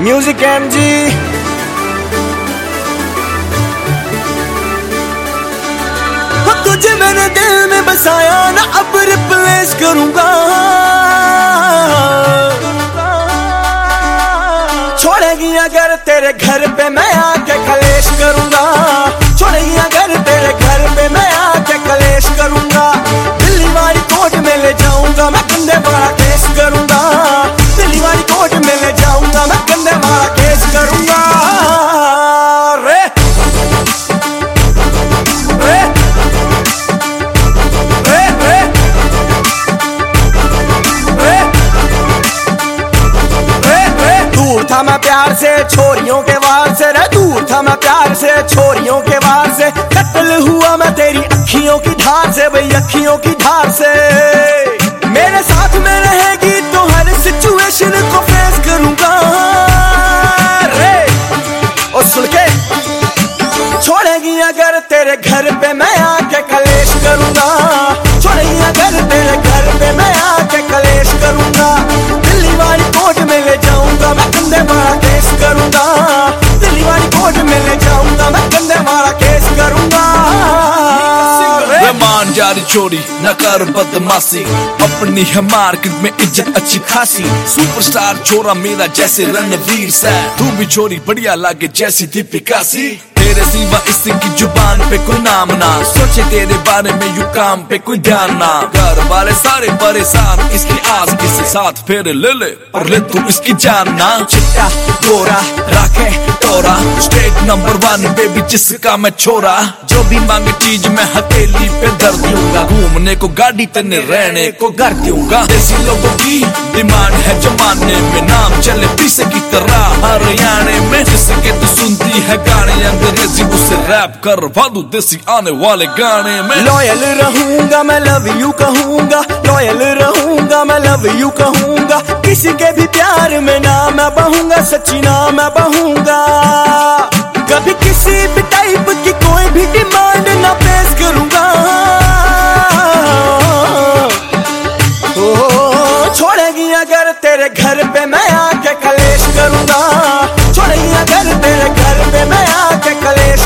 Music MG. तुझे मैंने दिल में बसाया ना, अब रिप्लेस करूंगा। छोड़ेगी अगर तेरे घर पे मैं आके कलेश करूंगा। छोड़ेगी अगर तेरे घर पे मैं आके कलेश करूंगा। दिल्ली वाली कोर्ट में ले जाऊंगा मैं, कंधे बड़ा केस करूंगा। दिल्ली वाली कोर्ट में ले जाऊंगा मैं, कंधे बड़ा केस करूंगा। रे रे रे रे रे रे दूर था मैं प्यार से छोरियों के वार से, रे दूर था मैं प्यार से छोरियों के वार से। कत्ल हुआ मैं तेरी अखियों की धार से, भाई अखियों की धार से। मेरे साथ में रहेगी तो हर सिचुएशन को फेस करूंगा। रे और सुन के, छोड़ेगी अगर तेरे घर पे मैं आके कलेश करूंगा। छोड़ेगी अगर तेरे घर पे मैं आके कलेश करूंगा। दिल्ली वाली कोर्ट में ले जाऊंगा मैं, कंधे बड़ा केस करूंगा। दिल्ली वाली कोर्ट में ले जाऊंगा मैं, कंधे बड़ा केस करूंगा। मान जारी चोरी न कर बदमाशी, अपनी है मार्केट में इज्जत अच्छी खासी। सुपरस्टार छोरा मेरा जैसे रणवीर से, तू भी छोरी बढ़िया लागे जैसी दीपिका सी। तेरे सिवा इसकी जुबान पे कोई नाम ना, सोचे तेरे बारे में यू काम पे कोई ध्यान ना। घर वाले सारे परेशान इसकी आस किसे साथ फेरे ले ले, और ले तू इसकी जान ना। चिट्टा गोरा राखे तोरा, स्टेट नंबर 1 बेबी जिसका मैं छोरा। जो भी मांगे चीज मैं हथेली पे धर दूंगा, घूमने को गाड़ी तने रहने को घर दूंगा। देसी लोगों की डिमांड है जमाने में, नाम चले पीसे की तरह हरियाणे में। जिसके तू सुनती है गाने अंग्रेजी, उसे रैप कर भादू देसी आने वाले गाने में। लॉयल रहूंगा मैं, लव यू कहूंगा। लॉयल रहूंगा मैं, लव यू कहूंगा। किसी के भी प्यार में ना मैं बहूंगा, सच्ची ना मैं बहूंगा। कभी किसी भी टाइप की कोई भी डिमांड ना पेश करूंगा। छोड़ेगी अगर तेरे घर पे मैं आके कलेश करूंगा। छोड़ेगी अगर तेरे घर पे मैं आके कलेश